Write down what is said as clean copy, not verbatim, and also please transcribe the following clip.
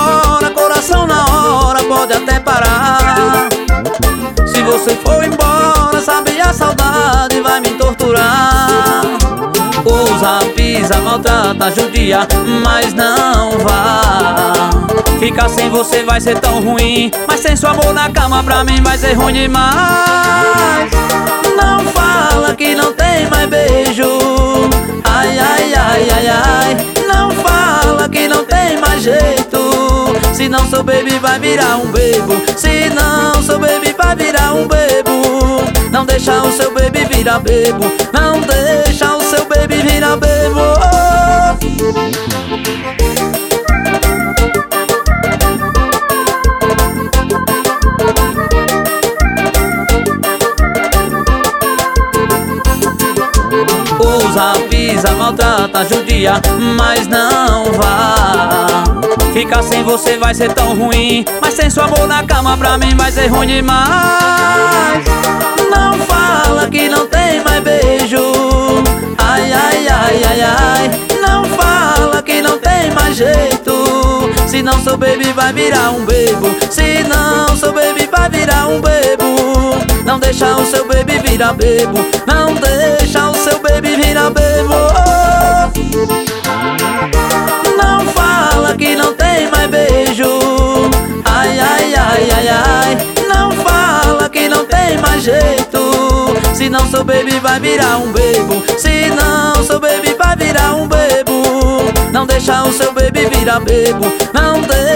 embora, coração na hora pode até parar. Se você for embora, sabe, a saudade vai me torturar. Usa, pisa, maltrata, judia, mas não vá. Ficar sem você vai ser tão ruim, mas sem seu amor na cama pra mim vai ser ruim demais. Não fala que não tem mais beijo. Ai, ai, ai, ai, ai. Não fala que não tem mais jeito. Se não sou baby vai virar um bebo. Se não sou baby vai virar um bebo. Não deixa o seu baby virar bebo. Não deixa o seu baby virar bebo. Usa, pisa, maltrata, judia, mas não vá. Ficar sem você vai ser tão ruim, mas sem seu amor na cama pra mim vai ser ruim demais. Não fala que não tem mais beijo. Ai, ai, ai, ai, ai. Não fala que não tem mais jeito. Se não sou baby vai virar um bebo. Se não sou baby vai virar um bebo. Não deixa o seu baby virar bebo. Não deixa o seu baby virar bebo. Não fala que não tem mais beijo. Ai, ai, ai, ai, ai. Não fala que não tem mais jeito. Se não sou baby vai virar um bebo. Se não sou baby vai virar um bebo. Não deixa o seu baby virar bebo. Não deixa